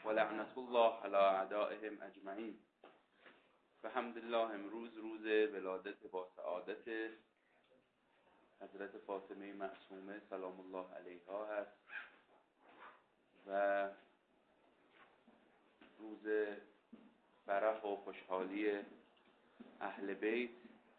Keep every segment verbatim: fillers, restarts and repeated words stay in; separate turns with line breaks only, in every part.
و لعنت الله علی اعدائهم اجمعین. و حمدالله امروز روز ولادت با سعادت حضرت فاطمه معصومه سلام الله علیها هست و روز فرح و خوشحالی اهل بیت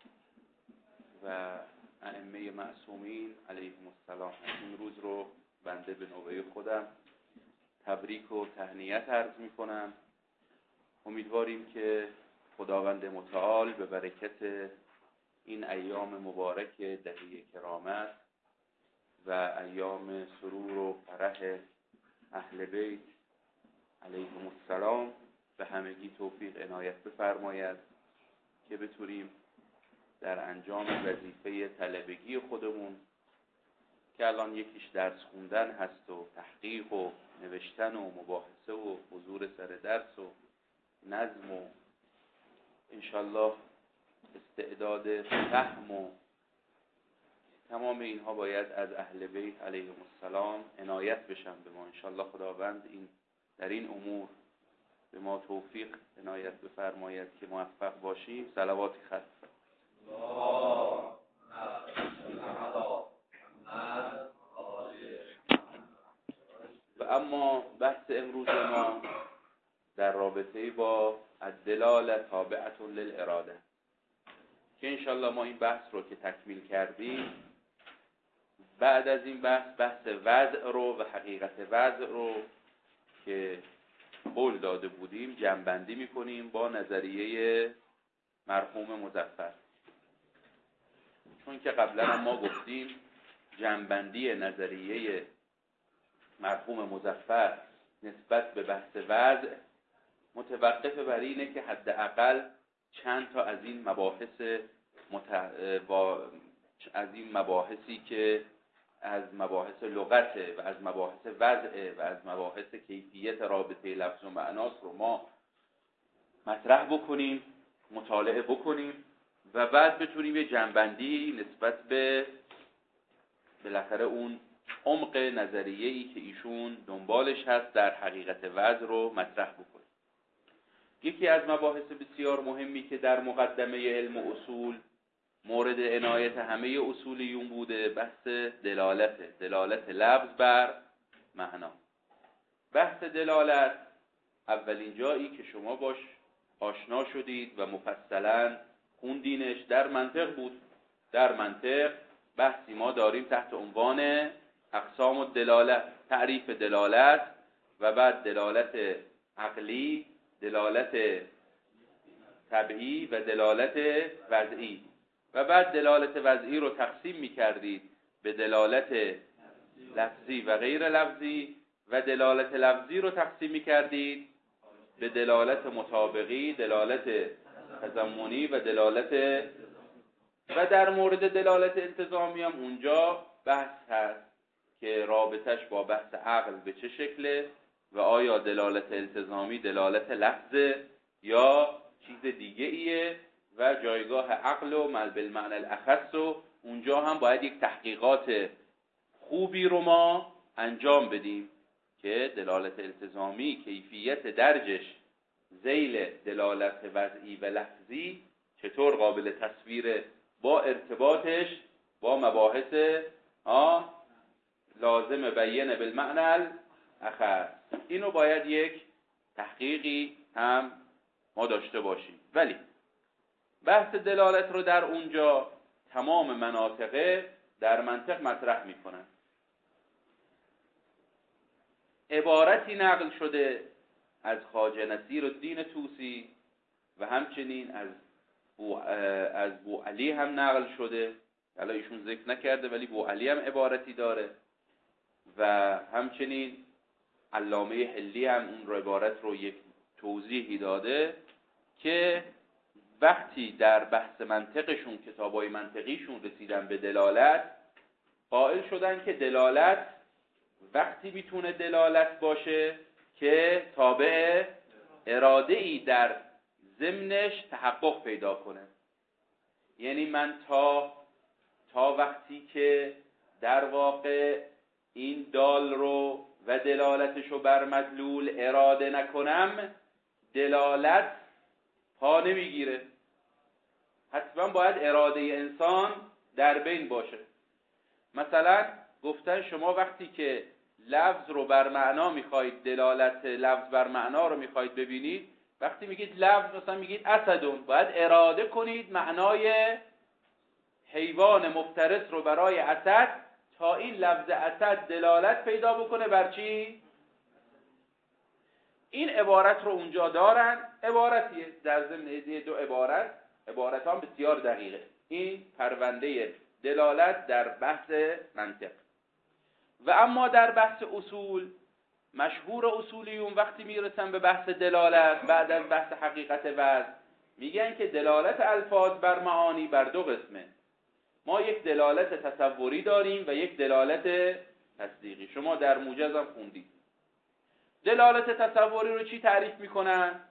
و ائمه معصومین علیهم السلام. این روز رو بنده به نوبه خودم تبریک و تهنیت عرض می کنم. امیدواریم که خداوند متعال به برکت این ایام مبارک دهه کرامت و ایام سرور و فرح اهل بیت علیهم السلام به همگی توفیق عنایت بفرماید که بتونیم در انجام وظیفه طلبگی خودمون که الان یکیش درس خوندن هست و تحقیق و نوشتن و مباحثه و حضور سر درس و نظم و انشالله استعداد فهم و تمام اینها باید از اهل بیت علیهم السلام عنایت بشن به ما. انشالله خداوند این در این امور به ما توفیق عنایت بفرماید که موفق باشیم. صلوات ختم. و اما بحث امروز ما در رابطه با الدلاله تابعه للاراده که انشالله ما این بحث رو که تکمیل کردیم، بعد از این بحث بحث وضع رو و حقیقت وضع رو که قول داده بودیم جمع‌بندی می‌کنیم با نظریه مرحوم مظفر. چون که قبلا هم ما گفتیم جمع‌بندی نظریه مرحوم مظفر نسبت به بحث وضع متوقف بر اینه که حداقل چند تا از این مباحث مت... با... از این مباحثی که از مباحث لغته و از مباحث وضع و از مباحث کیفیت رابطه لفظ و معناست رو ما مطرح بکنیم، مطالعه بکنیم و بعد بتونیم یه جنبندی نسبت به بالاخره اون عمق نظریه‌ای که ایشون دنبالش هست در حقیقت وضع رو مطرح بکنیم. یکی از مباحث بسیار مهمی که در مقدمه علم و اصول مورد عنایت همه اصولیون بوده بحث دلالت، دلالت لفظ بر معنا. بحث دلالت اولین جایی که شما باش آشنا شدید و مفصلا خوندینش در منطق بود. در منطق بحثی ما داریم تحت عنوان اقسام الدلاله، تعریف دلالت و بعد دلالت عقلی، دلالت طبعی و دلالت وضعی و بعد دلالت وضعی رو تقسیم می کردید به دلالت لفظی و غیر لفظی و دلالت لفظی رو تقسیم می کردید به دلالت مطابقی، دلالت تضمنی و دلالت و در مورد دلالت التزامی هم اونجا بحث هست که رابطش با بحث عقل به چه شکله و آیا دلالت التزامی دلالت لفظه یا چیز دیگه ایه و جایگاه عقل و مل بالمعنى الاخص و اونجا هم باید یک تحقیقات خوبی رو ما انجام بدیم که دلالت التزامی کیفیت درجش ذیل دلالت وضعی و لفظی چطور قابل تصویر با ارتباطش با مباحث آه لازم بیان بالمعنى الاخص. اینو باید یک تحقیقی هم ما داشته باشیم. ولی بحث دلالت رو در اونجا تمام مناطقه در منطق مطرح میکنن. عبارتی نقل شده از خواجه نصیرالدین طوسی و همچنین از بو از بو علی هم نقل شده. حالا ایشون ذکر نکرده ولی بو علی هم عبارتی داره و همچنین علامه حلی هم اون رو عبارت رو یک توضیحی داده که وقتی در بحث منطقشون کتابای منطقیشون رسیدن به دلالت قائل شدن که دلالت وقتی میتونه دلالت باشه که تابع اراده‌ای در ضمنش تحقق پیدا کنه. یعنی من تا تا وقتی که در واقع این دال رو و دلالتشو بر مدلول اراده نکنم دلالت پا نمیگیره. حتما باید اراده انسان در بین باشه. مثلا گفتن شما وقتی که لفظ رو بر معنا میخواید، دلالت لفظ بر معنا رو میخواید ببینید، وقتی میگید لفظ مثلا میگید اسدون، باید اراده کنید معنای حیوان مفترس رو برای اسد تا این لفظ اسد دلالت پیدا بکنه بر چی؟ این عبارت رو اونجا دارن، عبارتیه در ضمن دو عبارت، عبارت هم بسیار دقیقه. این پرونده دلالت در بحث منطق. و اما در بحث اصول، مشهور اصولیون وقتی میرسن به بحث دلالت بعد از بحث حقیقت وضع، میگن که دلالت الفاظ بر معانی بر دو قسمه. ما یک دلالت تصوری داریم و یک دلالت تصدیقی. شما در موجز هم خوندید. دلالت تصوری رو چی تعریف میکنن؟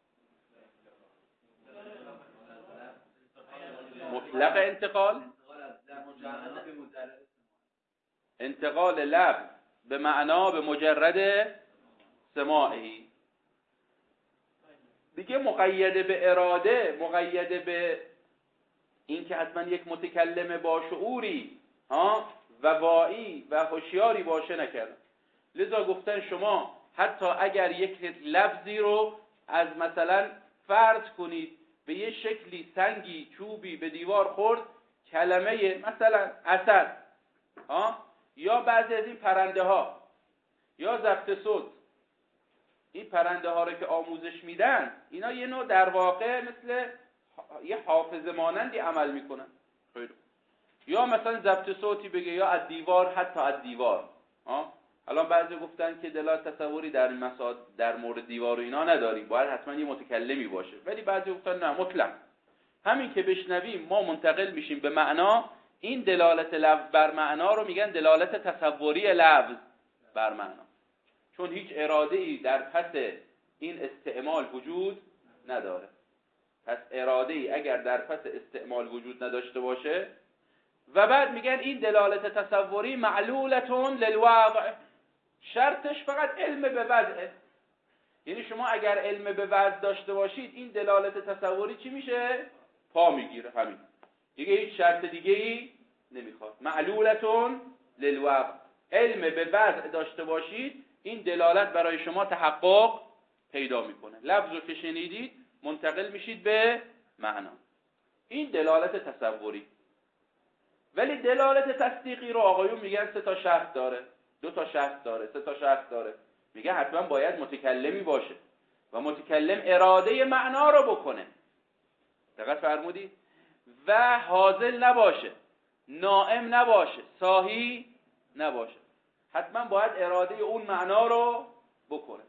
مطلق انتقال، انتقال لفظ به معنا به مجرد سماعی. دیگه مقید به اراده، مقید به این که حتما یک متکلم با شعوری ها و واعی و هوشیاری باشه نکردن. لذا گفتن شما حتی اگر یک لفظی رو از مثلا فرض کنید به یه شکلی سنگی چوبی به دیوار خورد، کلمه مثلا اسد ها یا بعضی از این پرنده ها یا ضبط صوت، این پرنده ها رو که آموزش میدن اینا یه نوع در واقع مثل یه حافظه مانندی عمل میکنن. یا مثلا ضبط صوتی بگه یا از دیوار، حتی از دیوار ها. الان بعضی گفتن که دلالت تصوری در مساد در مورد دیوار و اینا نداریم، باید حتما یه متکلمی باشه. ولی بعضی گفتن نه، مطلق همین که بشنویم ما منتقل میشیم به معنا. این دلالت لفظ بر معنا رو میگن دلالت تصوری لفظ بر معنا، چون هیچ اراده ای در پس این استعمال وجود نداره. پس اراده ای اگر در پس استعمال وجود نداشته باشه، و بعد میگن این دلالت تصوری معلولتون للواقع، شرطش فقط علم به وضعه. یعنی شما اگر علم به وضع داشته باشید این دلالت تصوری چی میشه؟ پا میگیره. همین دیگه، هیچ شرط دیگه ای نمیخواد. معلولتون للواقع، علم به وضع داشته باشید این دلالت برای شما تحقق پیدا میکنه. لفظ رو که شنیدید منتقل میشید به معنا. این دلالت تصوری. ولی دلالت تصدیقی رو آقایون میگن سه تا شرط داره، دو تا شرط داره، سه تا شرط داره. میگه حتما باید متکلمی باشه و متکلم اراده معنا رو بکنه. دقت فرمودید؟ و حاضر نباشه، نائم نباشه، ساهی نباشه. حتما باید اراده اون معنا رو بکنه.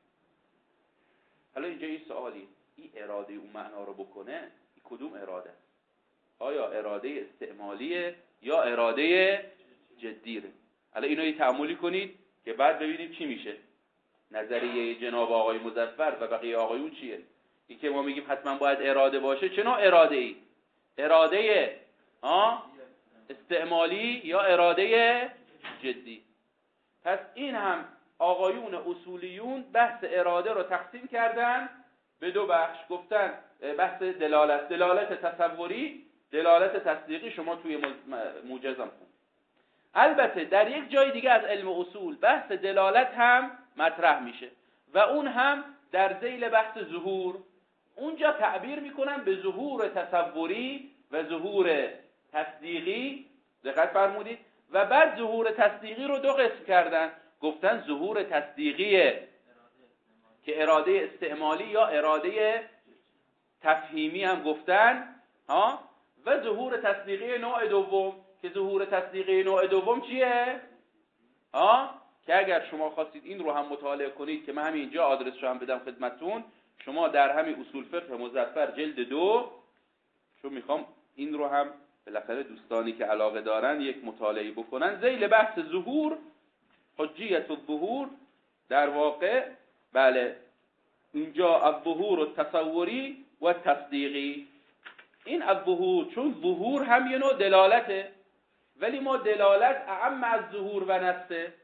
حالا اینجا این سوالی، این اراده اون معنا رو بکنه، این کدوم اراده؟ آیا اراده استعمالیه یا اراده جدیه؟ حالا اینو یه تأملی کنید که بعد ببینیم چی میشه. نظریه جناب آقای مظفر و بقیه آقایون چیه؟ این که ما میگیم حتما باید اراده باشه، چه نوع اراده ای؟ اراده ها استعمالی یا اراده جدی؟ پس این هم آقایون اصولیون بحث اراده رو تقسیم کردن به دو بخش. گفتن بحث دلالت، دلالت تصوری، دلالت تصدیقی. شما توی موجزم کن. البته در یک جای دیگه از علم اصول بحث دلالت هم مطرح میشه و اون هم در ذیل بحث ظهور. اونجا تعبیر میکنن به ظهور تصوری و ظهور تصدیقی. دقت فرمودید؟ و بعد ظهور تصدیقی رو دو قسم کردن. گفتن ظهور تصدیقیه که اراده استعمالی یا اراده تفهیمی هم گفتن ها، و ظهور تصدیقی نوع دوم که ظهور تصدیقی نوع دوم چیه؟ ها، که اگر شما خواستید این رو هم مطالعه کنید که من همین اینجا آدرسشو هم بدم خدمتتون، شما در همین اصول فقه مظفر جلد دو، چون میخوام این رو هم بالاخره دوستانی که علاقه دارن یک مطالعه بکنن، ذیل بحث ظهور، حجیت الظهور، در واقع بله اینجا الظهور التصوری و تصدیقی. این الظهور، چون ظهور هم یه نوع دلالته، ولی ما دلالت اعم از ظهور و نفسه.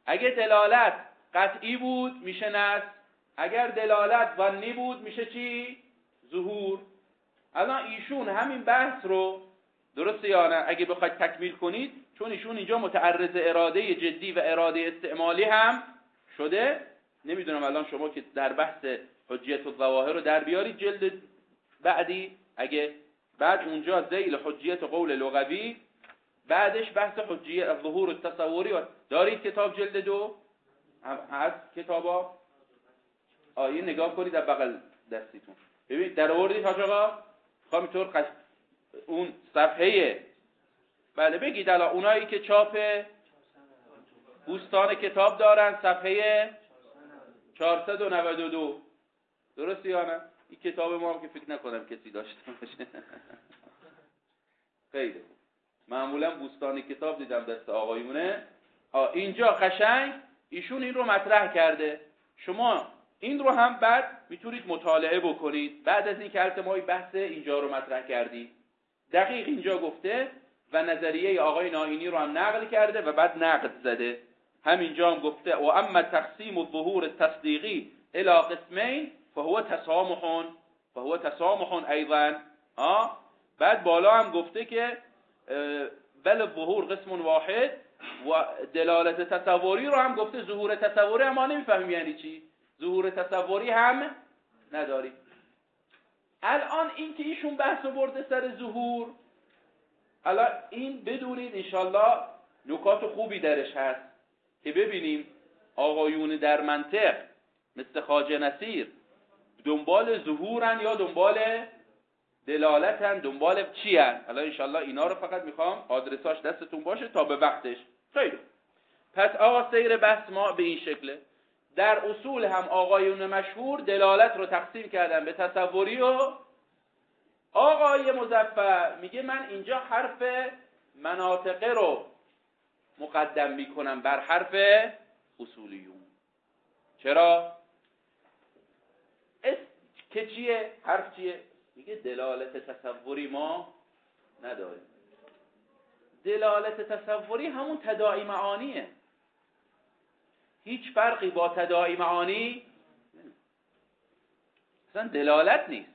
اگه دلالت قطعی بود میشه نصب، اگر دلالت ظنی بود میشه چی؟ ظهور. الان ایشون همین بحث رو، درسته یا نه، اگه بخواید تکمیل کنید، چون ایشون اینجا متعرض اراده جدی و اراده استعمالی هم شده، نمیدونم الان شما که در بحث حجیت الظواهر رو در بیارید جلد بعدی، اگه بعد اونجا ذیل حجیت قول لغوی، بعدش بحث حجیت ظهور التصوری دارید، کتاب جلد دو هست کتابا، آیه نگاه کنید در بغل دستیتون ببینید در آوردید حاج آقا، میخوام اینطور قش... اون صفحه، بله بگید الان اونایی که چاپ بوستان کتاب دارن صفحه چهارصد و نود و دو، درسته یا نه؟ این کتاب ما هم که فکر نکنم کسی داشته باشه. خیلی خوب، معمولا بوستان کتاب دیدم دست آقایونه. اینجا قشنگ ایشون این رو مطرح کرده، شما این رو هم بعد میتونید مطالعه بکنید بعد از این که التمای بحث اینجا رو مطرح کردید. دقیق اینجا گفته و نظریه آقای نائینی رو هم نقل کرده و بعد نقد زده. همینجا هم گفته و اما تقسیم الظهور التصدیقی الى قسمین فهو تسامح فهو تسامح ایضا. آه بعد بالا هم گفته که بل الظهور قسم واحد و دلالت تصوری رو هم گفته. ظهور تصوری هم ما نمیفهمیم یعنی چی، ظهور تصوری هم نداریم. الان این که ایشون بحث برده سر ظهور، الان این بدونید انشالله نکات خوبی درش هست که ببینیم آقایون در منطق مثل خواجه نصیر دنبال ظهورن یا دنبال دلالتن، دنبال چی هن. الان انشالله اینا رو فقط میخوام آدرساش دستتون باشه تا به وقتش. خیلی پس آقا سیر بحث ما به این شکله. در اصول هم آقایون مشهور دلالت رو تقسیم کردن به تصوری و آقای مظفر میگه من اینجا حرف مناطقه رو مقدم میکنم بر حرف اصولیون. چرا؟ اس که چیه؟ حرف چیه؟ میگه دلالت تصوری ما نداریم. دلالت تصوری همون تداعی معانیه، هیچ فرقی با تداعی معانی اصلا دلالت نیست،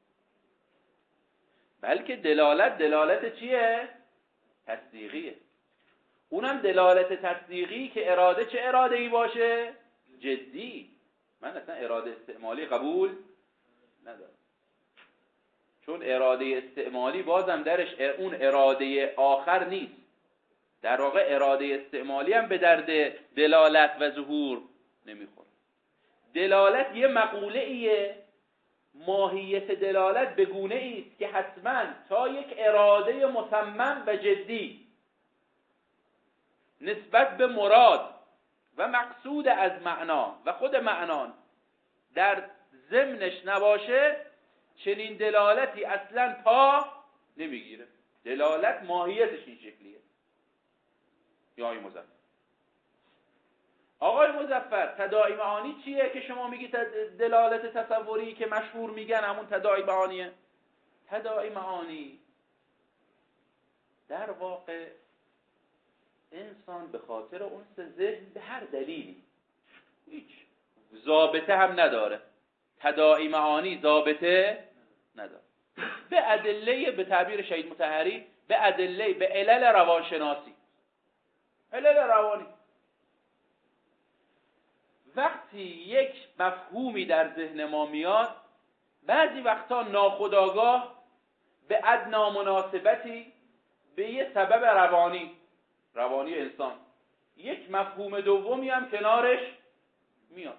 بلکه دلالت دلالت چیه؟ تصدیقیه. اونم دلالت تصدیقی که اراده چه اراده ای باشه؟ جدی. من اصلا اراده استعمالی قبول ندارم، چون اراده استعمالی بازم درش اون اراده آخر نیست. در واقع اراده استعمالی هم به درد دلالت و ظهور نمیخوره. دلالت یه مقوله ایه، ماهیت دلالت بگونه ایست که حتما تا یک اراده مصمم و جدی نسبت به مراد و مقصود از معنا و خود معنان در ضمنش نباشه چنین دلالتی اصلا پا نمیگیره. دلالت ماهیتش این شکلیه. یا آقای مظفر آقای مظفر تداعی معانی چیه که شما میگید دلالت تصوری که مشهور میگن همون تداعی معانیه؟ تداعی معانی در واقع انسان به خاطر اون ذهن به هر دلیلی هیچ ضابطه هم نداره. تداعی معانی ضابطه نداره. به ادله، به تعبیر شهید مطهری، به ادله، به علل روانشناسی، علل روانی. وقتی یک مفهومی در ذهن ما میاد بعضی وقتا ناخودآگاه به ادنا مناسبتی به یه سبب روانی روانی انسان یک مفهوم دومی هم کنارش میاد.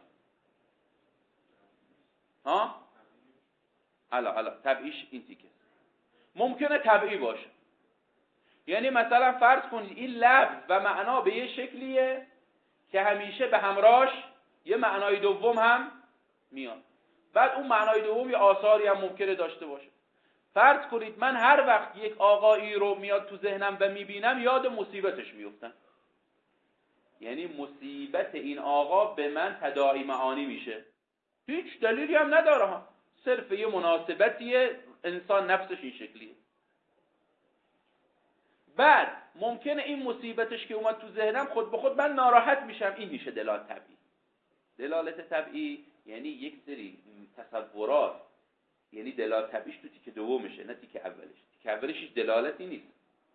ها؟ الا الا طبعیش این تیکه ممکنه طبعی باشه. یعنی مثلا فرض کنید این لفظ و معنا به یه شکلیه که همیشه به همراهش یه معنای دوم هم میاد. بعد اون معنای دوم یه آثاری هم ممکنه داشته باشه. فرض کنید من هر وقت یک آقایی رو میاد تو ذهنم و میبینم یاد مصیبتش میفتم، یعنی مصیبت این آقا به من تداعی معانی میشه. هیچ دلیلی هم نداره ها، صرف یه مناسبتیه، انسان نفسش این شکلیه. بعد ممکنه این مصیبتش که اومد تو ذهنم خود به خود من ناراحت میشم، این میشه دلالت طبعی. دلالت طبعی یعنی یک سری تصورات، یعنی دلالت طبعیش تو تیکه دومشه نه تیکه اولش. تیکه اولش هیچ دلالتی نیست.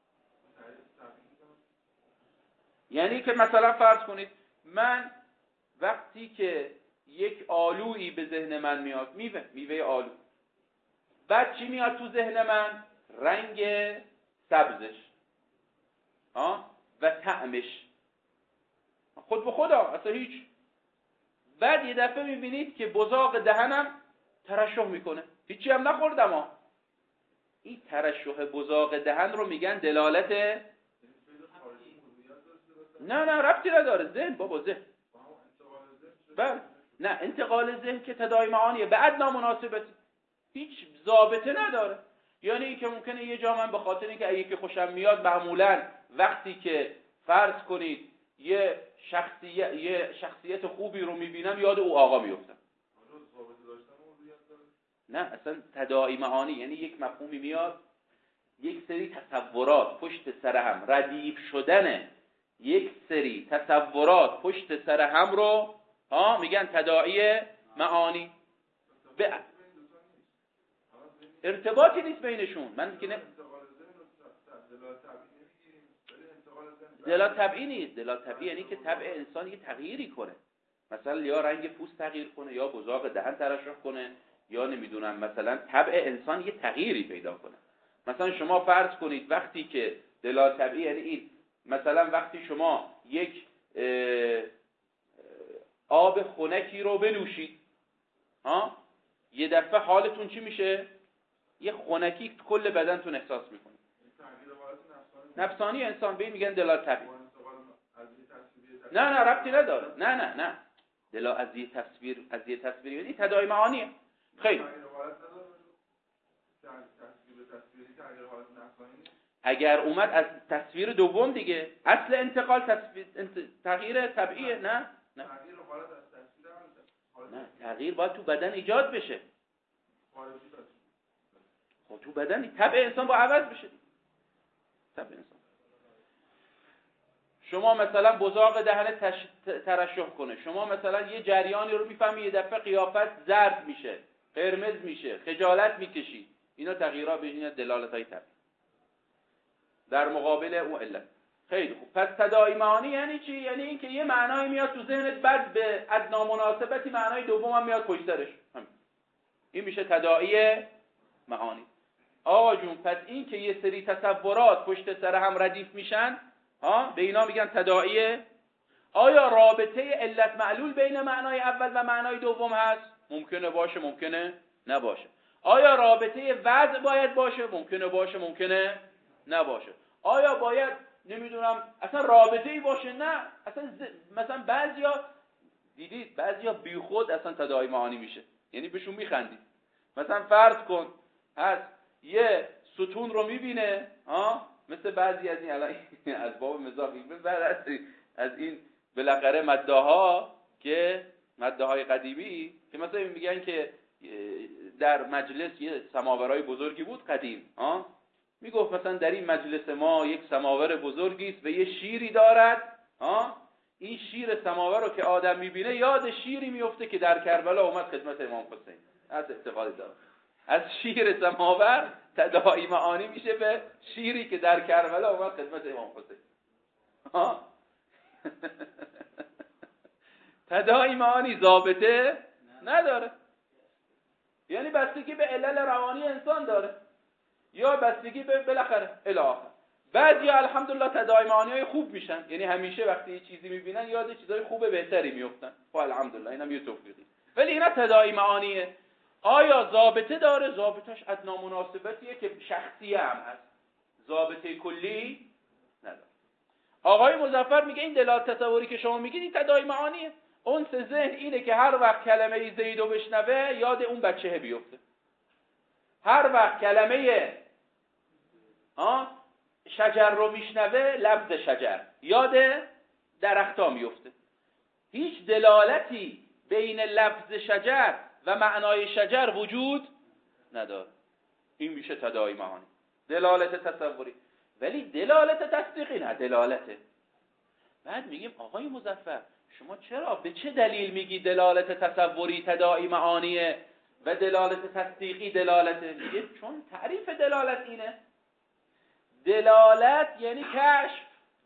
یعنی که مثلا فرض کنید من وقتی که یک آلویی به ذهن من میاد، میوه میوه آلو، بعد چی میاد تو ذهن من؟ رنگ سبزش ها و طعمش، خود به خدا اصلا هیچ. بعد یه دفعه میبینید که بزاق دهنم ترشح میکنه، هیچی هم نخوردم ها. این ترشح بزاق دهن رو میگن دلالت. نه نه ربطی نداره، ذهن بابا ذهن. بله نه، انتقال ذهن که تداعی معانیه به ادنا مناسبتی، هیچ ضابطه نداره. یعنی این که ممکنه یه جا من به خاطر اینکه اگه که خوشم میاد معمولا وقتی که فرض کنید یه شخصیت یه شخصیت خوبی رو میبینم یاد او آقا میفتم. نه اصلا تداعی معانی یعنی یک مفهومی میاد، یک سری تصورات پشت سر هم، ردیف شدن یک سری تصورات پشت سر هم رو ها میگن تداعی معانی. به ارتباطی نیست بینشون. من که نه دلالت طبعی نیست. دلالت طبعی یعنی که طبع انسان یه تغییری کنه، مثلا یا رنگ پوست تغییر کنه، یا بزاق دهن ترشح کنه، یا نمیدونم مثلا طبع انسان یه تغییری پیدا کنه. مثلا شما فرض کنید وقتی که دلالت طبعی یعنی این، مثلا وقتی شما یک آب خنکی رو بنوشید ها، یه دفعه حالتون چی میشه؟ یه خنکی کل بدنتون احساس میکنه. نفسانی انسان به این میگن دلالت طبعی. نه نه ربطی نداره. نه نه نه دلالت از یه تصویر از یه تصویر یعنی تداعی معانیه. خیلی اگر اومد از تصویر دوم دیگه، اصل انتقال تصویر انت... تغییر طبیعیه. نه نه نه تغییر باید تو بدن ایجاد بشه. خب تو بدن طبع انسان با عوض بشه. طبع انسان شما مثلا بزاق دهن تش... ترشح کنه، شما مثلا یه جریانی رو میفهمی، یه دفعه قیافت زرد میشه، قرمز میشه، خجالت میکشی، اینا تغییرات به این دلالت‌های طبیعی در مقابل اون علت. خیلی خوب. پس تداعی معانی یعنی چی؟ یعنی این که یه معنایی میاد تو ذهنت، بعد به ادنا مناسبتی معنای دوم هم میاد پشت سرش. این میشه تداعی معانی. آقا جون پس این که یه سری تصورات پشت سر هم ردیف میشن ها، به اینا میگن تداعی. آیا رابطه علت معلول بین معنای اول و معنای دوم هست؟ ممکنه باشه، ممکنه نباشه. آیا رابطه وضع باید باشه؟ ممکنه باشه، ممکنه نباشه. آیا باید نمیدونم اصلا رابطه‌ای باشه؟ نه اصلا ز... مثلا بعضیا دیدید بعضیا بیخود اصلا تداعی معانی میشه، یعنی بهشون میخندید. مثلا فرض کن هست یه ستون رو میبینه ها، مثل بعضی از این الان از باب مزاح بعد از این بالاخره مداها که مداهای قدیمی که مثلا میگن که در مجلس یه سماورای بزرگی بود قدیم ها، میگفت مثلا در این مجلس ما یک سماور بزرگی است و یه شیری دارد ها، این شیر سماور رو که آدم میبینه یاد شیری میفته که در کربلا اومد خدمت امام حسین. از افتقاد داره از شیر سماور تداعی معانی میشه به شیری که در کربلا اومد خدمت امام حسین ها. تداعی معانی ضابطه نداره، یعنی بستگی به علل روانی انسان داره یا بستگی به بالاخره الی آخر. بعد یا الحمدلله تداعی معانی‌های خوب میشن، یعنی همیشه وقتی یه چیزی میبینن یاد چیزای خوب بهتری میافتن. خب الحمدلله اینم یه توفیقی. ولی اینا تداعی معانیه. آیا ضابطه داره؟ ضابطش ادنا مناسبتیه که شخصیه هم هست، ضابطه کلی نداره. آقای مظفر میگه این دلالت تصوری که شما میگید این تداعی معانیه. اون سه ذهن اینه که هر وقت کلمه زیدو بشنوه یاد اون بچه بیفته، هر وقت کلمه ها شجر رو میشنوه لفظ شجر یاد درختا میفته. هیچ دلالتی بین لفظ شجر و معنای شجر وجود نداره. این میشه تداعی معانی، دلالت تصوری. ولی دلالت تصدیقی نه، دلالته. بعد میگیم آقای مظفر شما چرا به چه دلیل میگی دلالت تصوری تداعی معانیه و دلالت تصدیقی دلالته؟ میگه چون تعریف دلالت اینه. دلالت یعنی کشف.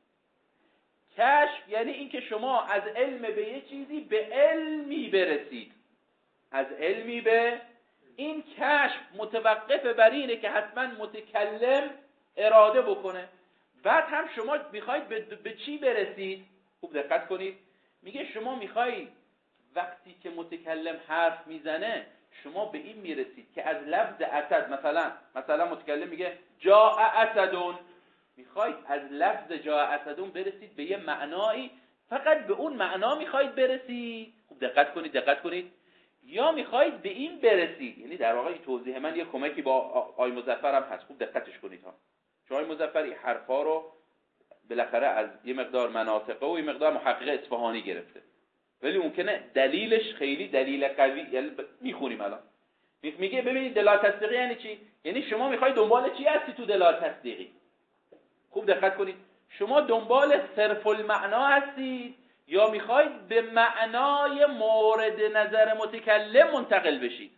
کشف یعنی اینکه شما از علم به یه چیزی به علمی برسید. از علمی به این کشف متوقف بر اینه که حتما متکلم اراده بکنه. بعد هم شما میخواید به, به چی برسید؟ خوب دقت کنید. میگه شما میخواید وقتی که متکلم حرف میزنه شما به این میرسید که از لفظ اسد، مثلا مثلا متکلم میگه جاء اسدون، میخواید از لفظ جاء اسدون برسید به یه معنایی، فقط به اون معنا میخواید برسید. خوب دقت کنید دقت کنید. یا میخواید به این برسید، یعنی در واقع این توضیح من یه کمکی با آقای مظفر هم هست، خوب دقتش کنید ها. چون آقای مظفر این حرفا رو بالاخره از یه مقدار مناطقه و یه مقدار محقق اصفهانی گرفته، ولی ممکنه دلیلش خیلی دلیل قوی، یعنی میخونیم الان. میگه ببینید دلالت تصدیقی یعنی چی؟ یعنی شما میخواید دنبال چی هستی تو دلالت تصدیقی؟ خوب دقت کنید. شما دنبال صرف المعنا هستید یا میخواید به معنای مورد نظر متکلم منتقل بشید؟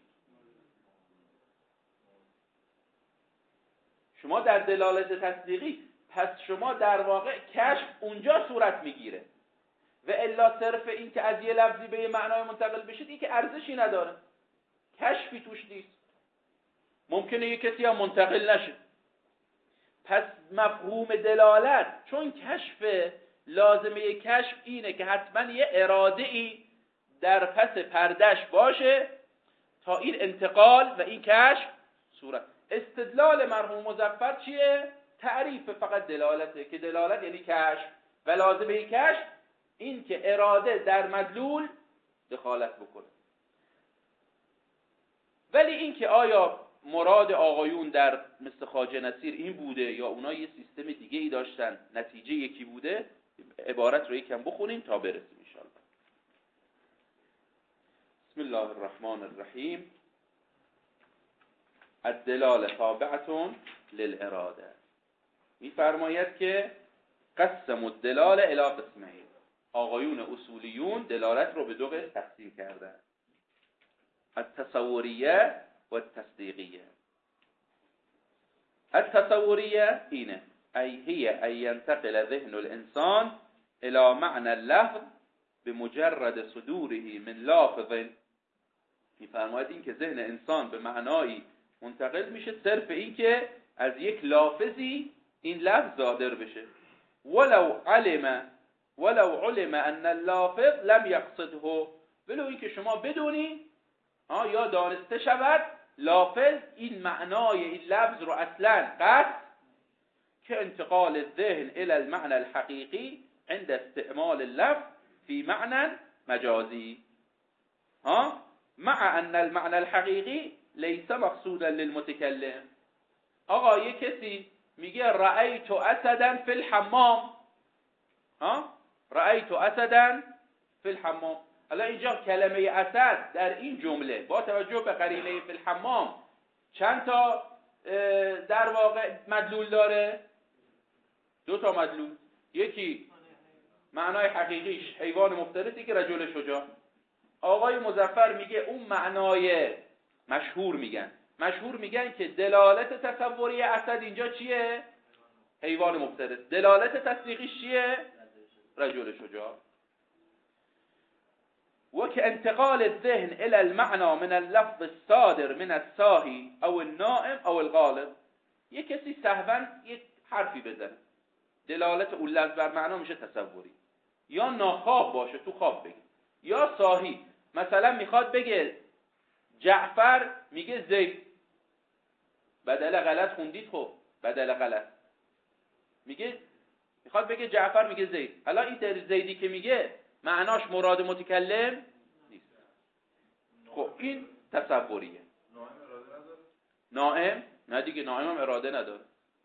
شما در دلالت تصدیقی پس شما در واقع کشف اونجا صورت میگیره و الا صرف این که از یه لفظی به یه معنای منتقل بشید این که ارزشی نداره، کشفی توش نیست، ممکنه یه کسی هم منتقل نشه. پس مفهوم دلالت چون کشف، لازمه کشف اینه که حتما یه اراده ای در پس پردش باشه تا این انتقال و این کشف صورت. استدلال مرحوم مظفر چیه؟ تعریف فقط دلالته که دلالت یعنی کشف و لازمه کشف این که اراده در مدلول دخالت بکنه. ولی این که آیا مراد آقایون در مثل خواجه نصیر این بوده یا اونا یه سیستم دیگه ای داشتن نتیجه یکی بوده، عبارت رو یکم بخونیم تا برسیم ان شاء الله. بسم الله الرحمن الرحیم. الدلاله تابعه للاراده. میفرماید که قسم الدلاله الی قسمین. آقایون اصولیون دلالت رو به دو قسم تقسیم کردن: التصوریه و التصدیقیه. التصوریه اینه ای هی ان ینتقل ذهن الانسان الى معنى اللفظ بمجرد صدوره من لافظ. میفرماید این که ذهن انسان به معنایی منتقل میشه صرف این که از یک لافظی این لفظ صادر بشه. ولو علم ولو علم ان اللافظ لم يقصده، ولو این که شما بدونی یا دانسته شود لافظ این معنای این لفظ رو اصلا قصد، که انتقال الذهن الى المعنى الحقيقي عند استعمال اللفظ في معنى مجازي ها مع ان المعنى الحقيقي ليس مقصودا للمتكلم. آقا یه کسی میگه رأیت اسدا فی الحمام، ها رأیت اسدا فی الحمام. حالا اینجا کلمه اسد در این جمله با توجه به قرینه فی الحمام چند تا در واقع مدلول داره؟ دو تا مدلول. یکی معنای حقیقیش حیوان مفترسی که رجل شجاع. آقای مظفر میگه اون معنای مشهور میگن مشهور میگن که دلالت تصوری اسد اینجا چیه؟ حیوان مفترس. دلالت تصدیقیش چیه؟ رجل شجاع. و که انتقال الذهن الى المعنى من اللفظ الصادر من الساهی او النائم او الغالب. یک کسی سهوا یک حرفی بزنه، دلالت اون لفظ بر معنا میشه تصوری، یا ناخواب باشه تو خواب بگه، یا ساهی. مثلا میخواد بگه جعفر میگه زید، بدل غلط خوندید. خب بدل غلط میگه، میخواد بگه جعفر میگه زید. حالا این در زیدی که میگه معناش مراد متکلم نیست. خب این تصوریه. نائم نه دیگه، نائم هم اراده نداره.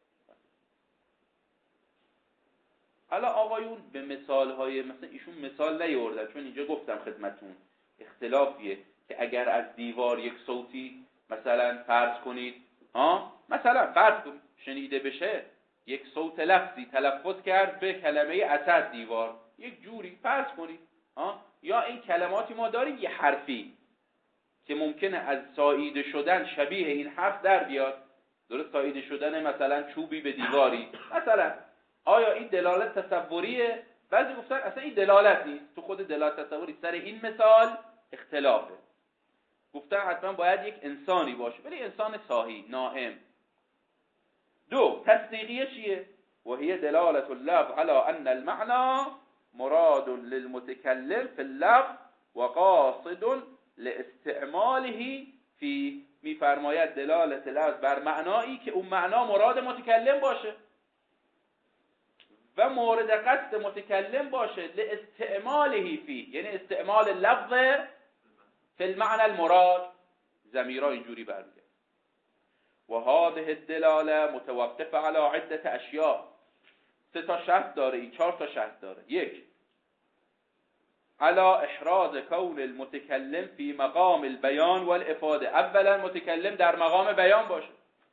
حالا آقایون به مثالهای مثلا ایشون مثال نیاوردن، چون اینجا گفتم خدمتون اختلافیه که اگر از دیوار یک صوتی مثلا فرض کنید ها مثلا فرض کنید شنیده بشه، یک صوت لفظی تلفظ کرد به کلمه اسد دیوار، یک جوری فرض کنید ها، یا این کلماتی ما داریم یه حرفی که ممکنه از ساییده شدن شبیه این حرف در بیاد، درست ساییده شدن مثلا چوبی به دیواری مثلا، آیا این دلالت تصوریه؟ بعضی گفتن اصلا این دلالت نیست، تو خود دلالت تصوری سر این مثال اختلافه، گفتن حتما باید یک انسانی باشه، ولی انسان صاحی نائم. دو، تصدیقیه چیه؟ وهي دلالة اللفظ على أن المعنى مراد للمتكلم في اللفظ وقاصد لاستعماله فی، میفرماید دلالت لفظ بر معنایی که اون معنا مراد متکلم باشه و مورد قصد متکلم باشه، لاستعماله فی، یعنی استعمال لفظ فی المعنى المراد، ضمیرها اینجوری برمیگرده. و هذه الدلاله متوقفه على عده اشیاء، سه تا شرط داره، این چهار تا شرط داره. یک، على احراز کون المتکلم فی مقام البیان والافاده، اولا متکلم در مقام بیان باشه،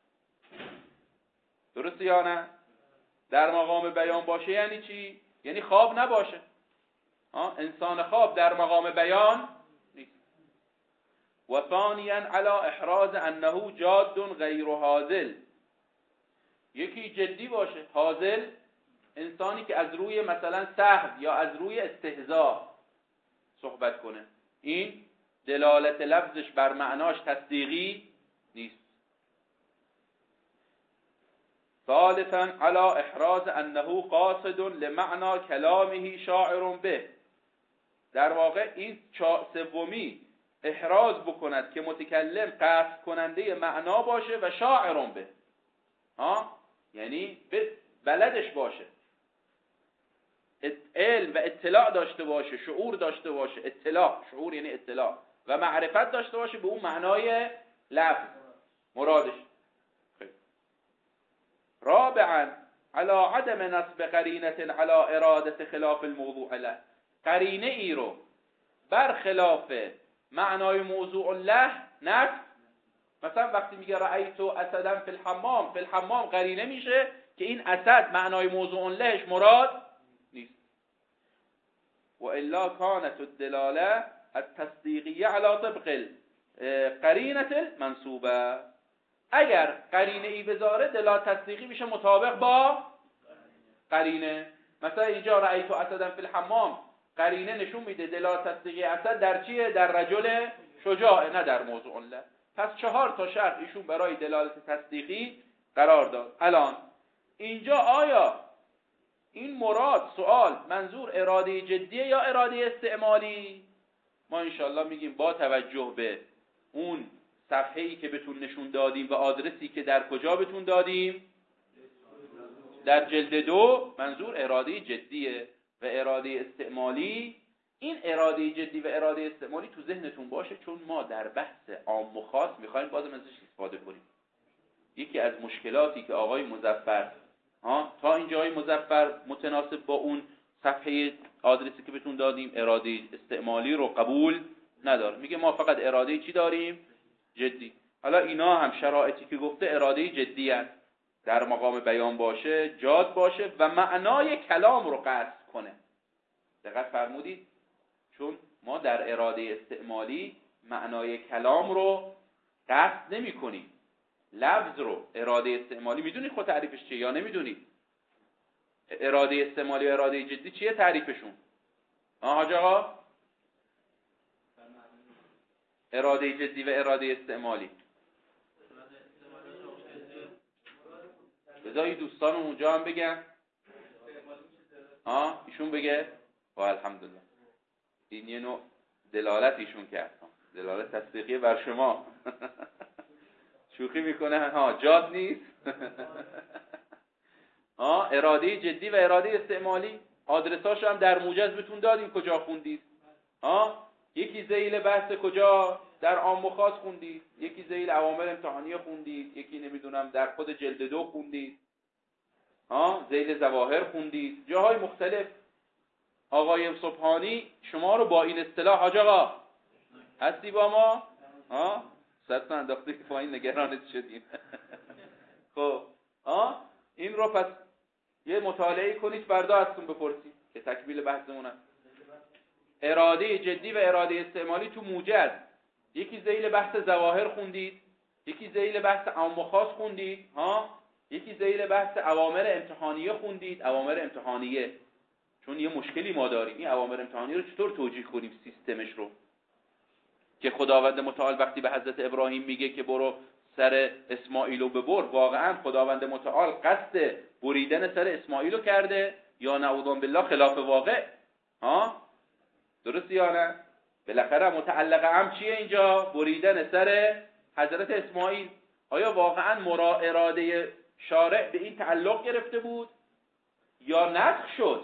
درسته یا نه؟ در مقام بیان باشه یعنی چی؟ یعنی خواب نباشه، ها؟ انسان خواب در مقام بیان نیست. و ثانیا على احراز انه جاد غیر هازل، یکی جدی باشه، هازل انسانی که از روی مثلا سهو یا از روی استهزاء صحبت کنه، این دلالت لفظش بر معناش تصدیقی نیست. ثالثا على احراز انه قاصد لمعنى کلامه شاعر به، در واقع این سومی احراز بکند که متکلم قصد کننده معنا باشه و شاعر به، ها، یعنی بلدش باشه، علم و اطلاع داشته باشه، شعور داشته باشه، اطلاع، شعور یعنی اطلاع، و معرفت داشته باشه به اون معنای لفظ مرادش. خیلی. رابعا على عدم نصب قرینه على اراده خلاف الموضوع له، قرینه ای رو بر خلاف معنای موضوع له نصب، مثلا وقتی میگه رأیت اسدا فی الحمام، فی الحمام قرینه میشه که این اسد معنای موضوع لهش مراد نیست. و الا كانت الدلاله التصدیقیه علی طبق قرینه منصوبه، اگر قرینه ای بذاره دلالت تصدیقی میشه مطابق با قرینه. مثلا اینجا رأیت اسدا فی الحمام، قرینه نشون میده دلالت تصدیقی اسد در چیه؟ در رجل شجاع، نه در موضوع له. پس چهار تا شرط ایشون برای دلالت تصدیقی قرار داد. الان اینجا آیا این مراد، سوال، منظور اراده جدیه یا اراده استعمالی؟ ما انشالله میگیم با توجه به اون صفحه‌ای که بهتون نشون دادیم و آدرسی که در کجا بهتون دادیم، در جلد دو، منظور اراده جدیه و اراده استعمالی. این اراده جدی و اراده استعمالی تو ذهنتون باشه، چون ما در بحث عام و خاص میخوایم بازم ازش استفاده کنیم. یکی از مشکلاتی که آقای مظفر ها تا اینجای مظفر متناسب با اون صفحه آدرسی که بهتون دادیم اراده استعمالی رو قبول نداره، میگه ما فقط اراده چی داریم؟ جدی. حالا اینا هم شرایطی که گفته اراده جدی هست، در مقام بیان باشه، جاد باشه و معنای کلام رو قصد کنه. دقت فرمودید؟ چون ما در اراده استعمالی معنای کلام رو قصد نمی کنیم، لفظ رو. اراده استعمالی میدونید خود تعریفش چیه یا نمیدونید؟ اراده استعمالی و اراده جدی چیه تعریفشون؟ آه حاج آقا؟ اراده جدی و اراده استعمالی بذاری دوستان اونجا هم بگن. آه ایشون بگه. و الحمدلله این یه نوع دلالت ایشون کرد، دلالت تصدیقیه بر شما. شوخی میکنه، ها جاد نیست. ها اراده جدی و اراده استعمالی آدرساشو هم در موجز بهتون دادیم کجا خوندید. ها یکی ذیل بحث کجا در عام و خاص خوندید، یکی ذیل عوامل امتحانی خوندید، یکی نمیدونم در خود جلد دو خوندید، ها ذیل ظواهر خوندید، جاهای مختلف. آقای سبحانی شما رو با این اصطلاح، حاج آقا هستی با ما؟ ها صدتون انداخته که پایین نگرانت شدیم. خب ها این رو پس یه مطالعه کنید فردا ازتون بپرسید که تکمیل بحثمون است. اراده جدی و اراده استعمالی تو موجز، یکی ذیل بحث ظواهر خوندید، یکی ذیل بحث عام و خاص خوندید ها، یکی ذیل بحث اوامر امتحانیه خوندید. اوامر امتحانیه چون یه مشکلی ما داریم، این اوامر امتحانیه رو چطور توجیه کنیم سیستمش رو، که خداوند متعال وقتی به حضرت ابراهیم میگه که برو سر اسماعیل رو ببر، واقعا خداوند متعال قصد بریدن سر اسماعیل رو کرده یا نعوذ بالله خلاف واقع؟ ها درست یا نه؟ بالاخره متعلق هم چیه اینجا؟ بریدن سر حضرت اسماعیل. آیا واقعا مرا اراده شارع به این تعلق گرفته بود یا نسخ شد؟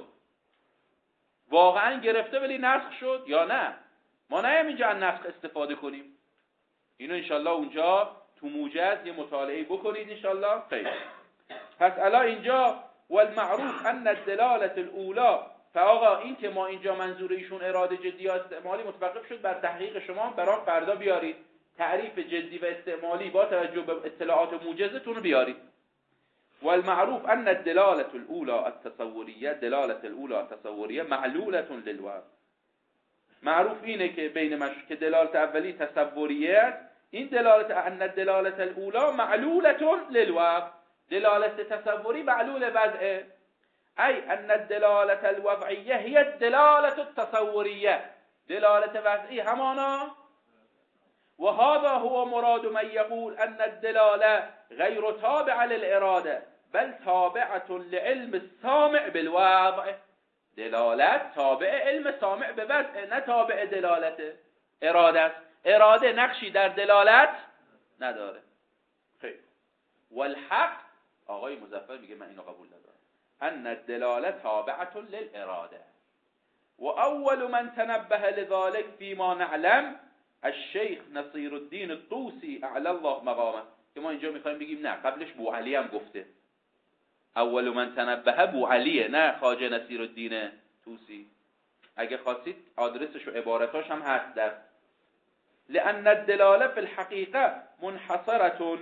واقعا گرفته ولی نسخ شد یا نه؟ ما نهیم اینجا از نسخ استفاده کنیم. اینو انشالله اونجا تو موجز یه مطالعه بکنید انشالله. خیلی پس الان اینجا والمعروف ان الدلاله الاولى، فآقا این که ما اینجا منظور ایشون اراده جدی یا استعمالی متوقف شد بر تحقیق شما، برای فردا بیارید تعریف جدی و استعمالی با توجه به اطلاعات موجزتون رو بیارید. والمعروف ان الدلاله الاولى التصوریه، دلاله الاولى التصوریه معلوله للوضع. معروف اینه که بین مش که دلالت اولی تصوریه است، این دلالت ان الدلاله الاولى معلوله للوضع، دلالت تصوری معلول وضعه. ای ان الدلاله الوضعیه هی الدلاله التصوریه، دلالت وضعی همانا. و هذا هو مراد من یقول ان الدلاله غیر تابع للاراده بل تابعه لعلم السامع بالوضع. دلالت تابع علم سامع به وضع، نه تابع دلالت اراده است. اراده نقشی در دلالت نداره. خیلی والحق، آقای مظفر میگه من اینو قبول ندارم، ان الدلاله تابعه للاراده. و اول من تنبه لذلك فيما نعلم الشیخ نصیر الدین الطوسی اعلی الله مقامه، که ما اینجا میخوایم بگیم نه قبلش بو علی هم گفته. اول من تنبه بو علیه، نه خواجه نصیر الدین طوسی. اگه خواستید آدرسش و عبارتاش هم هست در لأن الدلاله في الحقيقه منحصره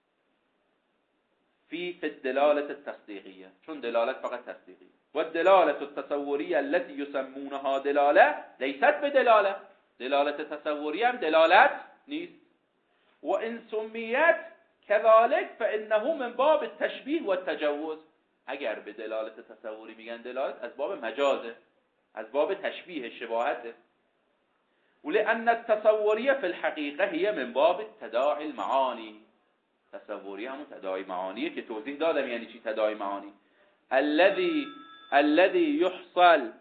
في في الدلاله التصديقيه، چون دلالت فقط تصدیقی. و الدلاله التصوریه التي يسمونها دلاله ليست بدلاله، دلالت تصوری هم دلالت نیست. و ان سمیت كذلك فانه من باب التشبیه و التجوز، اگر به دلالت تصوری میگن دلالت از باب مجازه، از باب تشبیه شباهته. ولأن التصوریه في الحقيقه هي من باب تداعی المعانی، تصوری همون تداعی معانیه که توضیح دادم یعنی چی تداعی معانی. الذي الذي يحصل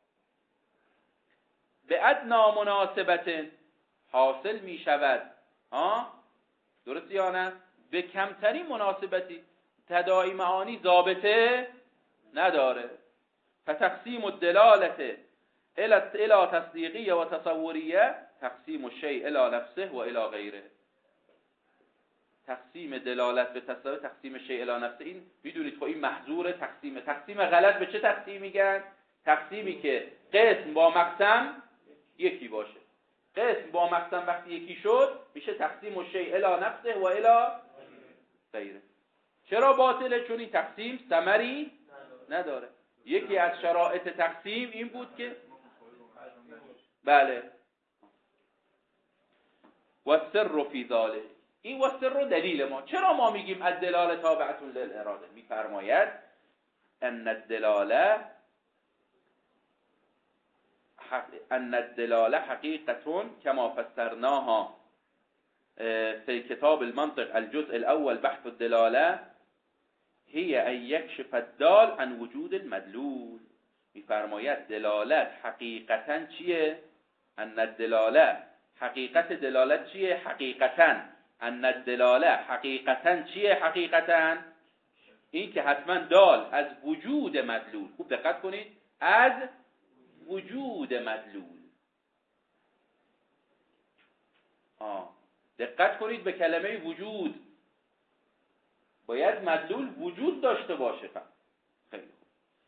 به ادنا مناسبت، حاصل می شود ها درست یا نه به کمترین مناسبتی. تداعی معانی ضابطه نداره. فتقسیم الدلاله الى تصدیقیه و تصوریه تقسیم الشیء الى نفسه و الى غیره. تقسیم دلالت به تصویر، تقسیم شیء الی نفسه، این میدونید خب این محظور تقسیم. تقسیم غلط به چه تقسیم میگن؟ تقسیمی که قسم با مقسم یکی باشه. قسم با مقسم وقتی یکی شد میشه تقسیم الشیء الی نفسه و الی غیره. چرا باطله؟ چون این تقسیم ثمری نداره. یکی از شرایط تقسیم این بود که بله و السر فی ذلک، این واسطه رو دلیل ما. چرا ما میگیم الدلاله تابعه للاراده؟ میفرماید ان الدلاله حق... ان الدلاله حقیقه كما فسرناها في كتاب المنطق الجزء الاول بحث الدلاله هي ان يكشف الدال عن وجود المدلول. میفرماید دلالت حقیقتا چیه؟ ان الدلاله حقیقت دلالت چیه؟ حقیقتا ان الدلاله حقیقتا چیه؟ حقیقتا این که حتما دال از وجود مدلول. خوب دقت کنید، از وجود مدلول. آه. دقت کنید به کلمه وجود، باید مدلول وجود داشته باشه. خیلی خوب.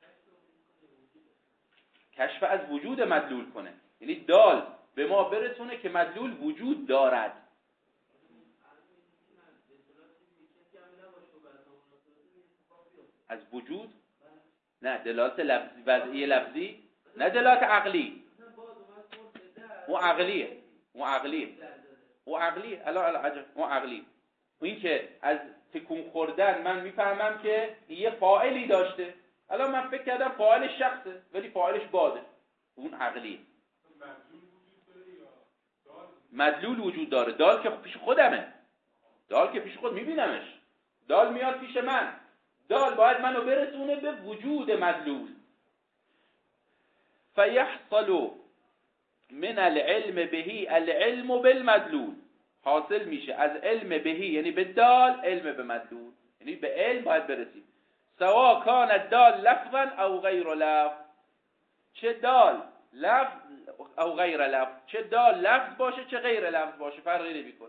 کشف از وجود مدلول کنه، یعنی دال به ما برسونه که مدلول وجود دارد. از وجود، نه دلالت لفظی وضعی لفظی، نه دلالت عقلی. اون عقلیه، اون عقلیه، اون عقلیه. الا العجب، اون عقلی. این که از تکون خوردن من میفهمم که یه فاعلی داشته. الان من فکر کردم فاعلش شخصه ولی فاعلش باده. اون عقلیه. مدلول وجود داره. دال که پیش خودمه. دال که پیش خود میبینمش. دال میاد پیش من. دال باید منو برسونه به وجود مدلول. فیحصل من العلم بهی العلم بالمدلول. حاصل میشه از علم بهی یعنی به دال علم به مدلول، یعنی به علم باید برسیم. سوا کان الدال لفظا او غیر لفظ، چه دال لفظ او غیر لفظ، چه دال لفظ باشه چه غیر لفظ باشه فرقی نمیکنه.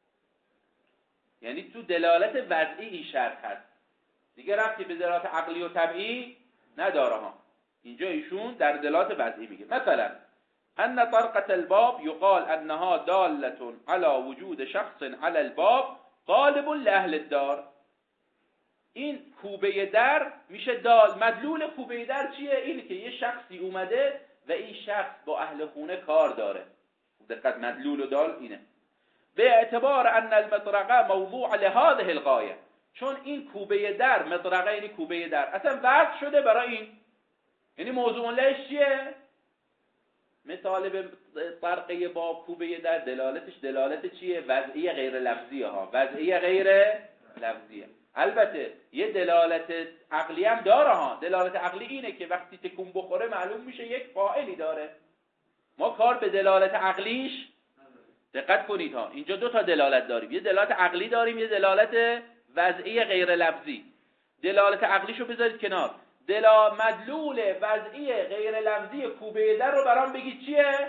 یعنی تو دلالت وضعی این شرط هست دیگه، ربطی به دلالت عقلی و طبعی نداره ها. اینجا ایشون در دلالت وضعی میگه مثلا ان طرقة الباب يقال انها دالة على وجود شخص على الباب غالب لأهل الدار. این کوبه در میشه دال. مدلول کوبه در چیه؟ اینه که یه شخصی اومده و این شخص با اهل خونه کار داره. دقت، مدلول و دال اینه. به اعتبار ان المطرقه موضوع لهذه الغایه، چون این کوبه در، مطرقه یعنی کوبه در، اصلا وضع شده برای این. یعنی موضوع لهش چیه؟ مثال به طرقه باب کوبه در دلالتش دلالت چیه؟ وضعی غیر لفظیه ها، وضعی غیر لفظیه. البته یه دلالت عقلی هم داره ها. دلالت عقلی اینه که وقتی تکون بخوره معلوم میشه یک فاعلی داره. ما کار به دلالت عقلیش، دقت کنید ها، اینجا دو تا دلالت داریم، یه دلالت عقلی داریم، یه دلالت وضعی غیر لفظی. دلالت عقلیشو بذارید کنار. دلا مدلول وضعی غیر لفظی کوبه در رو برام بگید چیه؟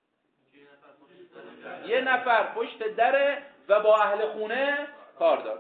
یه نفر پشت دره و با اهل خونه کار داره.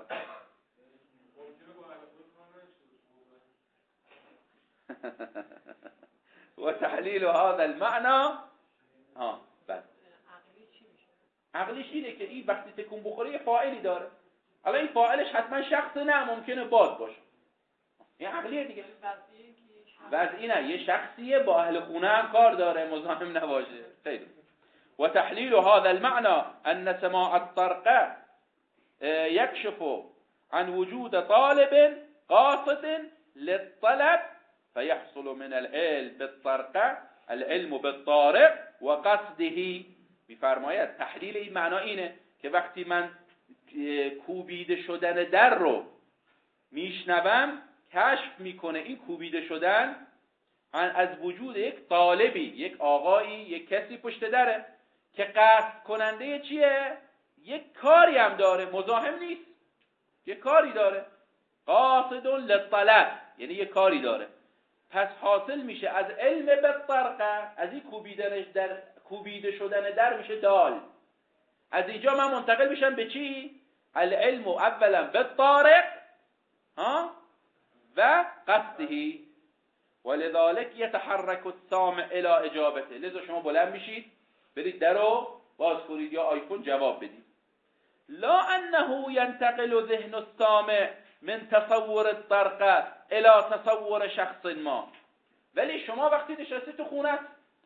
و تحلیل هذا المعنى ها بس. عقلیش اینه که این وقتی تکون بخوره یه فاعلی داره. الان این فاعلش حتما شخص نه، ممکنه باد باشه. این عقلیه دیگه. وضعی نه، یه شخصیه با اهل خونه هم کار داره، مزاحم نباشه. خیلی. و تحلیل هذا المعنى ان سماع الطرقه يكشف عن وجود طالب قاصد للطلب فيحصل من العلم بالطرقه العلم بالطارق وقصده. میفرماید تحلیل این معنا اینه که وقتی من کوبیده شدن در رو میشنوم، کشف میکنه این کوبیده شدن از وجود یک طالبی، یک آقایی، یک کسی پشت دره که قصد کننده چیه؟ یک کاری هم داره، مزاحم نیست، یک کاری داره. قاصد للطلب یعنی یک کاری داره. پس حاصل میشه از علم بالطرقه، از این کوبیدنش در کوبیده شدن در میشه دال. از اینجا من منتقل میشم به چی؟ العلم اولا بالطارق ها و قصده ولذلك يتحرك السامع الى اجابته. لذا شما بلند میشید برید درو باز کنید یا آیفون جواب بدید. لا انه ينتقل ذهن السامع من تصور الطرقه الى تصور شخص ما. ولی شما وقتی نشستید تو خونه،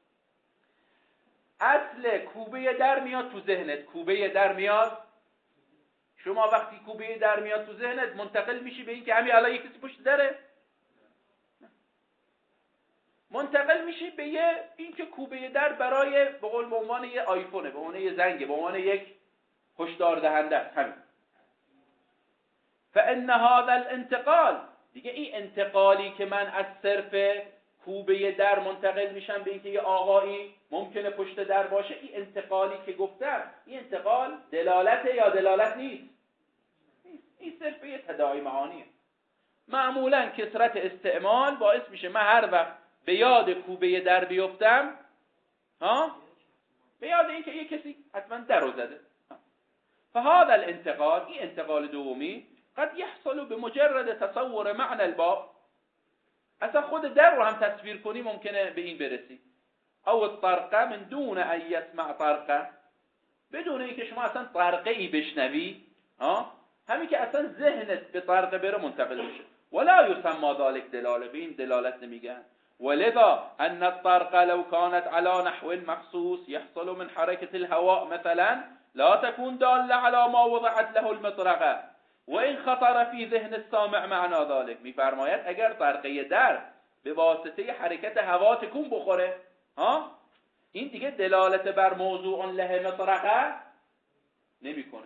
اصل کوبه در میاد تو ذهنت، کوبه در میاد، شما وقتی کوبه در میاد تو ذهنت منتقل میشی به این که همین الان یک کسی پشت دره، منتقل میشی به یه این که کوبه در برای به قول به عنوان یه آیفونه، به عنوان یه زنگه، به عنوان یک هشدار دهنده است. همین. فان هذا الانتقال، دیگه این انتقالی که من از صرف کوبه در منتقل میشم به اینکه یه آقایی ممکنه پشت در باشه، این انتقالی که گفتم، این انتقال دلالت یا دلالت نیست، این صرف یه تداعی معانیه. معمولا کثرت استعمال باعث میشه من هر وقت به یاد کوبه در بیفتم، ها به یاد اینکه یه کسی حتما در رو زده. فهذا الانتقال، این انتقال دومی، قد يحصل بمجرد تصور معنى الباب، اصلا خود در رو هم تصویر کنی ممکنه به این برسی. او الطرقه من دون ان يسمع طرقه، بدون اینکه شما اصلا طرقه ای بشنوی، ها همین که اصلا ذهنت به طرقه بره منتقل میشه. ولا يسمى ذلك دلاله، به این دلالت نمیگن. ولذا ان الطرق لو كانت على نحو مخصوص يحصل من حركة الهواء مثلا لا تكون دالة على ما وضعت له المطرقه وان خطر في ذهن السامع معنى ذلك. میفرماید اگر طرقه در به واسطه حرکت هوا تکون بخوره، ها، این دیگه دلالت بر موضوع له مطرقه نمیکنه،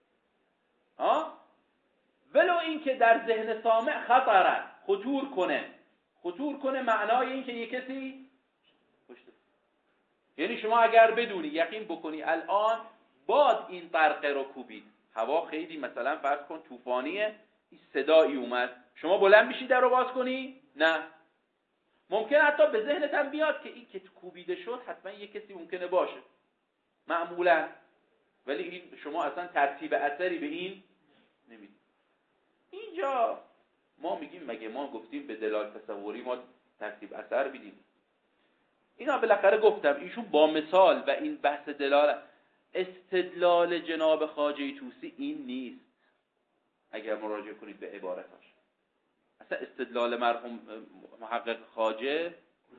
ها، ولو این که در ذهن سامع خطره، خطور کنه، خطور کنه معنای این که یک کسی پشت. یعنی شما اگر بدونی، یقین بکنی الان باد این طرقه رو کوبید، هوا خیلی مثلا فرض کن طوفانیه، صدایی اومد، شما بلند میشی در رو باز کنی؟ نه. ممکن حتی به ذهنت هم بیاد که این که کوبیده شد حتما یک کسی ممکنه باشه معمولا، ولی این شما اصلا ترتیب اثری به این نمیدید. اینجا ما میگیم مگه ما گفتیم به دلالت تصوری ما ترتیب اثر بدیم؟ اینا بالاخره گفتم ایشون با مثال و این بحث دلالت، استدلال جناب خواجه طوسی این نیست. اگر مراجعه کنید به عبارتاش، اصلا استدلال مرحوم محقق خواجه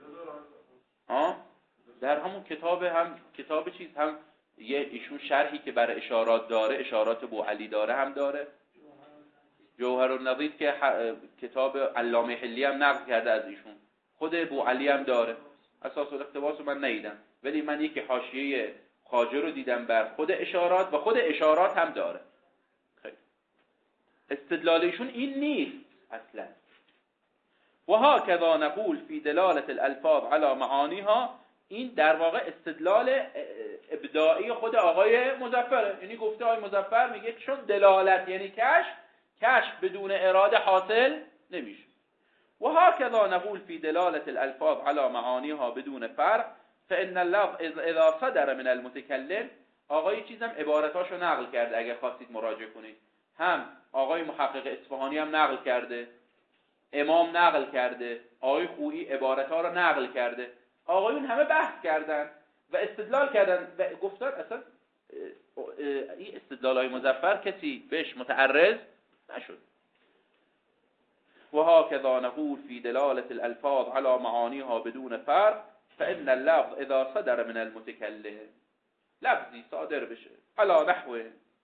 ها در همون کتاب، هم کتاب چیز، هم یه ایشون شرحی که بر اشارات داره، اشارات بوعلی داره هم داره، جوهر النظیر که کتاب علامه حلی هم نقل کرده از ایشون، خود بوعلی هم داره. اساس الاقتباس من ندیدم، ولی من یکی حاشیه خواجه رو دیدم بر خود اشارات و خود اشارات هم داره. خیلی استدلالشون این نیست اصلا. و هكذا نقول في دلالة الالفاظ على معانيها، این در واقع استدلال ابداعی خود آقای مظفره. یعنی گفته آقای مظفر میگه چون دلالت یعنی کشف، کشف بدون اراده حاصل نمیشه. و هكذا نقول في دلالة الالفاظ على معانيها بدون فرق فان اللفظ اذا صدر من المتكلم، آقای چیزم عبارتاشو نقل کرده، اگه خواستید مراجعه کنید، هم آقای محقق اصفهانی هم نقل کرده، امام نقل کرده، آقای خویی عبارتها رو نقل کرده، آقایون همه بحث کردن و استدلال کردن و گفتن اصلا این استدلالای مظفر کسی بهش متعرض نشد. و هكذا نقول في دلالة الالفاظ على معانيها بدون فرق فان اللفظ اذا صدر من المتكلم، لفظی صادر بشه على نحو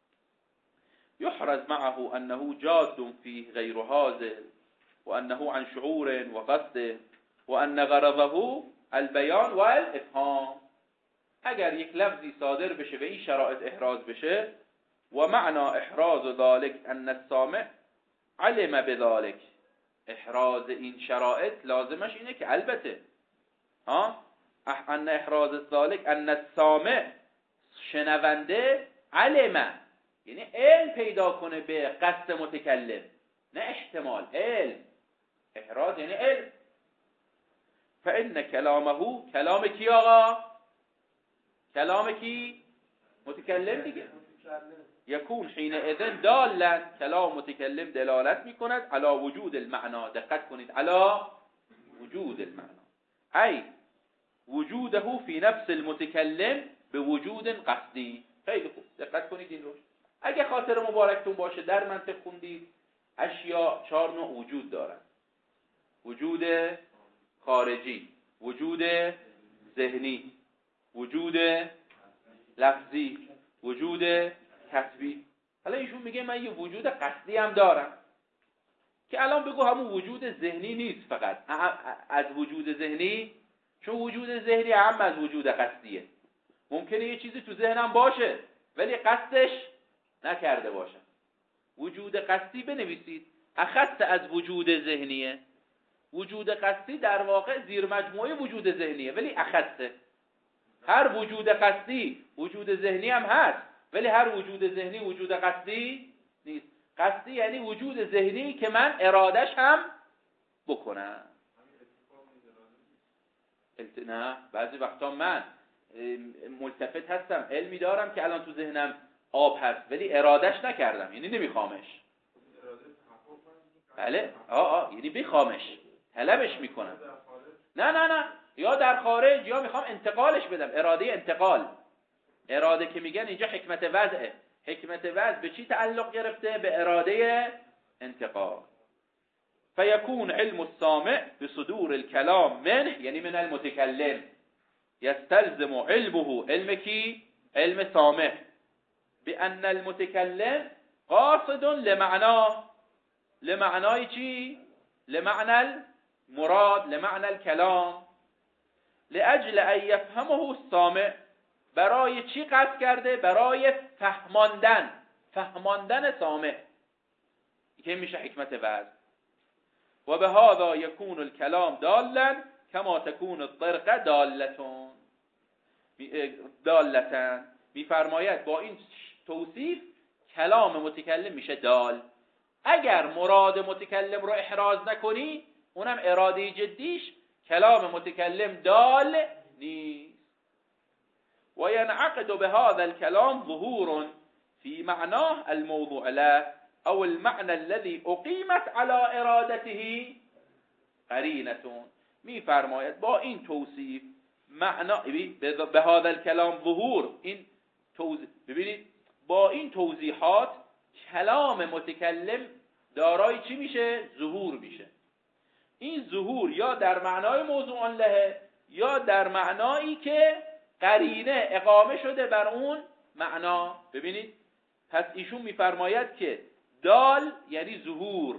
يحرز معه انه جاد فيه غير هازل وانه عن شعور وقصد وان غرضه البيان والافهام، اگر یک لفظی صادر بشه به این شرایط احراز بشه، و معنی احراز ذلك ان السامع علم بذلك، احراز این شرایط لازمش اینه که البته ها ان احراز ذلك ان السامع، شنونده، علم یعنی علم پیدا کنه به قصد متکلم، نه احتمال، علم. احراز یعنی علم. فان کلامه، کلام کی آقا؟ کلام کی؟ متکلم دیگه. یکون حین اذن دالا، کلام متکلم دلالت میکند علی وجود المعنا، دقت کنید، علی وجود المعنا، ای وجوده فی نفس المتکلم به وجود قصدی. خیلی خوب دقت کنید این رو. اگه خاطر مبارکتون باشه در منطق خوندید اشیا چهار نوع وجود دارن: وجود خارجی، وجود ذهنی، وجود لفظی، وجود کسبی. حالا ایشون میگه من یه وجود قصدی هم دارم که الان بگو همون وجود ذهنی نیست فقط از وجود ذهنی، چون وجود ذهنی هم از وجود قصدیه. ممکنه یه چیزی تو ذهنم باشه ولی قصدش نکرده باشم. وجود قصدی بنویسید، اخص از وجود ذهنیه. وجود قصدی در واقع زیر مجموعه وجود ذهنیه ولی اخصه. هر وجود قصدی وجود ذهنی هم هست ولی هر وجود ذهنی وجود قصدی نیست. قصدی یعنی وجود ذهنی که من ارادش هم بکنم. نه، بعضی وقتا من ملتفت هستم، علمی دارم که الان تو ذهنم آب هست ولی ارادش نکردم، یعنی نمیخوامش. بله، آه آه یعنی بخوامش، طلبش میکنم. نه نه نه، یا در خارج یا میخوام انتقالش بدم، اراده انتقال. اراده که میگن اینجا حکمت وضعه. حکمت وضع به چی تعلق گرفته؟ به اراده انتقال. فیکون علم السامع بصدور الكلام منه، یعنی من المتکلم، یستلزم علمه، علم کی؟ علم سامع، بأن المتکلم قاصد لمعناه، لمعنای چی؟ لمعنى المراد، لمعنى الكلام، لأجل ان یفهمه السامع، برای چی قصد کرده؟ برای فهماندن، فهماندن سامع، که میشه حکمت وعظ. و به هذا یکون الکلام دالا کما تکون الطرقه دالتون دالتن، میفرماید با این توصیف کلام متکلم میشه دال. اگر مراد متکلم رو احراز نکنی، اونم اراده جدیش، کلام متکلم دال نیست. و ینعقد بهذا الكلام ظهور في معناه الموضوع له او المعنى الذي اقيمت على ارادته قرینه. میفرماید با این توصیف معنا، به هذا الكلام ظهور، این توضیح، ببینید با این توضیحات کلام متکلم دارای چی میشه؟ ظهور میشه. این ظهور یا در معنای موضوع له، یا در معنایی که قرینه اقامه شده بر اون معنا. ببینید پس ایشون میفرماید که دال یعنی ظهور،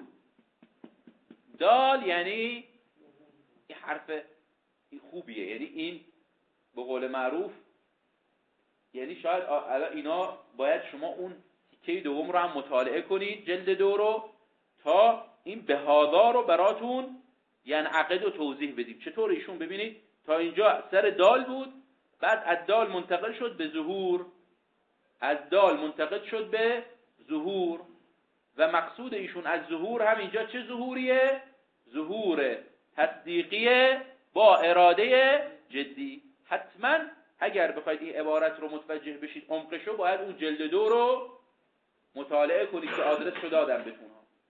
دال یعنی این حرف خوبیه، یعنی این به قول معروف، یعنی شاید اینا باید شما اون تیکه دوم رو هم مطالعه کنید، جلد دو رو، تا این بهادا رو براتون یعنی عقد و توضیح بدیم. چطور ایشون ببینید تا اینجا سر دال بود، بعد از دال منتقل شد به ظهور، از دال منتقل شد به ظهور، و مقصود ایشون از ظهور هم اینجا چه ظهوریه؟ ظهور تصدیقیه با اراده جدی. حتما اگر بخواید این عبارت رو متوجه بشید عمقشو، باید اون جلد دو رو مطالعه کنید که آدرسشو دادم بهتون.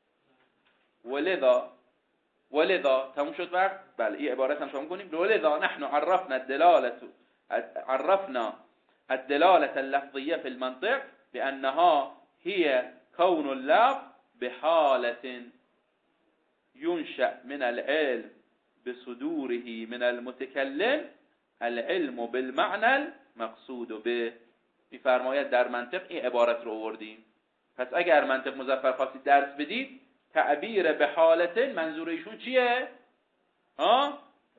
ولذا ولذا تموم شد وقت؟ بله این عبارت هم تموم کنیم. ولذا نحن عرفنا الدلاله عرفنا الدلاله اللفظيه في المنطق بانها هي كون اللفظ بحاله ينشأ من العلم بصدوره من المتكلم العلم بالمعنى المقصود به. میفرماید در منطق این عبارت رو آوردیم. پس اگر منطق مظفر خواستید درس بدید، تعبیر به حالت منظور ایشون چیه؟ ها؟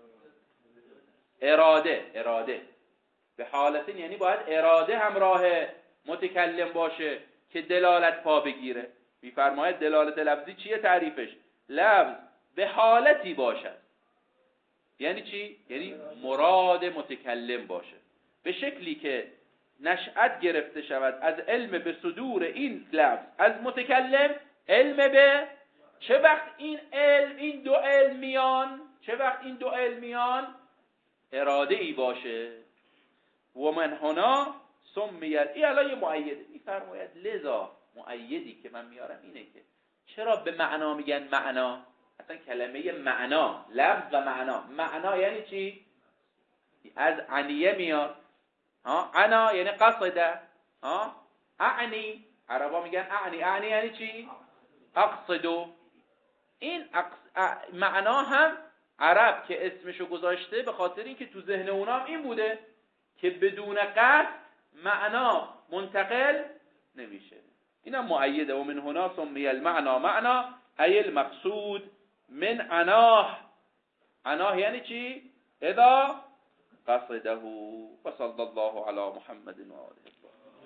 اراده. اراده به حالت یعنی باید اراده همراه متکلم باشه که دلالت پا بگیره. میفرماید دلالت لفظی چیه تعریفش؟ لفظ به حالتی باشد. یعنی چی؟ یعنی مراد متکلم باشه، به شکلی که نشأت گرفته شود از علم به صدور این لفظ از متکلم، علم به چه وقت این علم، این دو علم میان، چه وقت این دو علم میان؟ اراده ای باشه. و من هنا سمیت، این الان یه مؤید میفرماید، لذا مؤیدی که من میارم اینه که چرا به معنا میگن معنا؟ اصلا کلمه معنا، لفظ و معنا، معنا یعنی چی؟ از عنیه میاد. ها، عنا یعنی قصده. ها، اعنی، عربا میگن اعنی، اعنی یعنی چی؟ اقصدو. این اقص... معنا هم عرب که اسمشو گذاشته به خاطر اینکه تو ذهن اونا هم این بوده که بدون قصد معنا منتقل نمیشه. اینم مؤیده. و من هنا سمی المعنا معنا ای المقصود من عناه. عناه یعنی چی؟ اذا قصده. و صلی الله علی محمد و آله.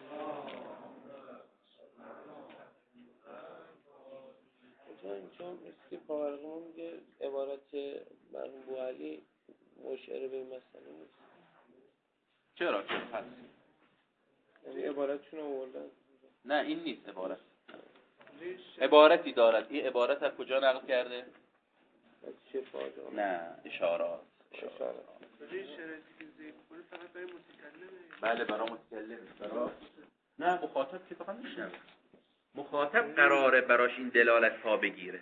اینجا مثل که پاورقیمون میگه عبارت مرحوم بوعلی مشعر به این مسئله نیست.
چرا که هست؟
یعنی عبارتشون آوردن؟
نه این نیست عبارت. عبارتی دارد. این عبارت از کجا نقل کرده؟
از شفا دارد.
نه اشارات.
اشارات.
بله برای متکلم. برای نه مخاطب که فقط میشنوه. مخاطب قراره براش این دلالت ها بگیره.